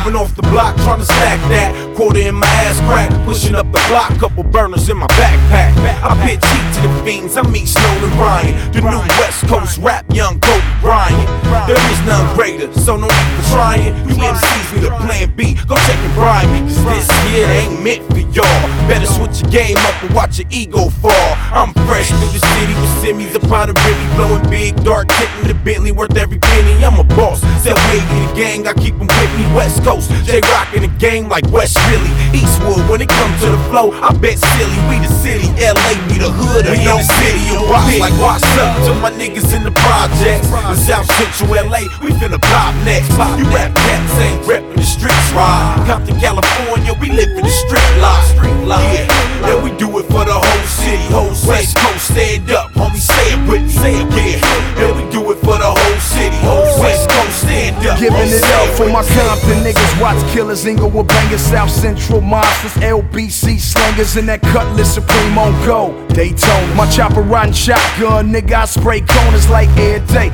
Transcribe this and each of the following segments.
Moving off the block, trying to stack that. Quarter in my ass crack, pushing up the block, couple burners in my backpack. I pitch heat to the fiends, I meet Snow and Ryan. The new West Coast rap, young Kobe Bryant. There is none greater, so no need for trying. You MCs need a plan B, go check and bribe me. Cause this here ain't meant for y'all. Better switch your game up and watch your ego fall. I'm fresh through the city with semis upon the Ribby, blowing big, dark, kicking the Bentley worth every penny. I'm a boss, self-made in the gang, I keep them with me. West Coast, J-Rock in the game like West Philly. Eastwood, when it comes to the flow, I bet silly. We the city, LA, we the hood, we in the city. You watch like what's up to my niggas in the projects. In South Central LA, we finna pop next. You rap cats ain't reppin' the streets, right? Compton, California, we live in the street life. Yeah, and we do it for the whole city. West Coast, stand up, homie, say it with me. Say it, yeah. And we do it for the whole city. West Coast, stand up. Giving it up for my Compton niggas, Watts killers, Inglewood bangers, South Central monsters, LBC slangers, and that Cutlass Supreme on go. Daytona, my chopper riding shotgun, nigga, I spray corners like air day.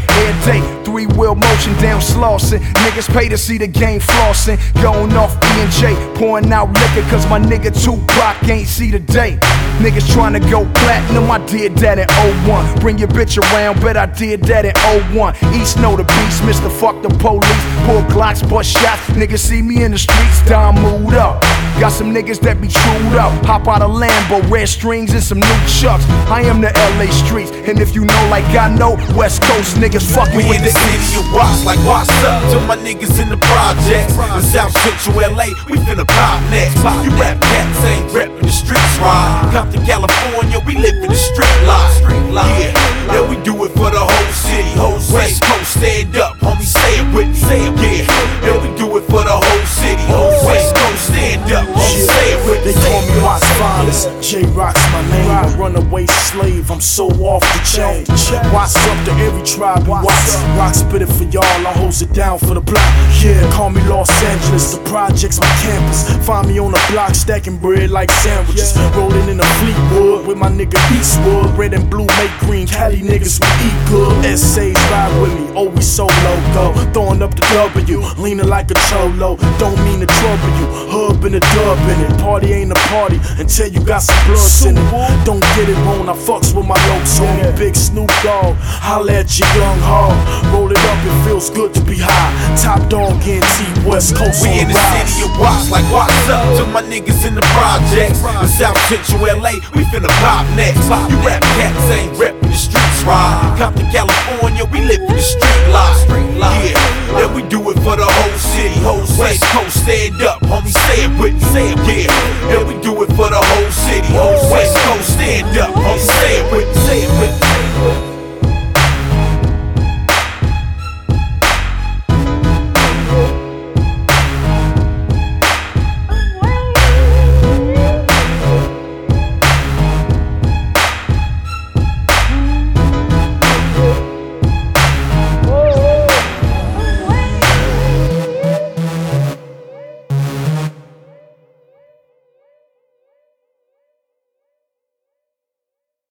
3-wheel motion down Slauson. Niggas pay to see the game flossing. Going off E&J, pouring out liquor, cause my nigga Tupac ain't see the day. Niggas trying to go platinum, I did that in 01. Bring your bitch around, bet I did that in 01. East know the beast, Mr. Fuck the police. Pull Glocks, bust shots, niggas see me in the streets, down mood up. Got some niggas that be trued up. Hop out of Lambo, red strings and some new chucks. I am the LA streets, and if you know like I know, West Coast niggas fucking we with in the city of watch like what's up to my niggas in the projects. In South Central LA, we finna pop next. You rap cats ain't reppin' the streets, right? Compton, California, we live in the street life. Yeah, and we do it for the whole city. West Coast, stand up, homie, say it with me. Say it, yeah, and we do it for the whole city. West Coast, stand up, homie, say it with me. They call me Watts Finest, J-Rock's my name. A runaway slave, I'm so off the chain. Watts up to every tribe in Watts. Rock spit it for y'all, I holds it down for the block. Yeah, call me Los Angeles, the project's my campus. Find me on the block, stacking bread like sandwiches. Rolling in a Fleetwood with my nigga Eastwood. Red and blue make green, Cali niggas we eat good. Essays ride with me, always solo though. Throwing up the W, leaning like a cholo. Don't mean to trouble you, hub in the dub in it. Party ain't a party until you got some bloods in it. Don't get it wrong, I fucks with my locs, homie. Big Snoop Dogg, holla at your young hog. Roll it up, it feels good to be high. Top dog in T, West Coast. We in the city of watch like what's up to my niggas in the projects. In South Central LA, we finna pop next. You rap cats ain't reppin' the streets, right? Compton, California, we live in the street life. Yeah, and we do it for the whole city. West Coast, stand up, homie, say it with me. Say it, yeah, and we do it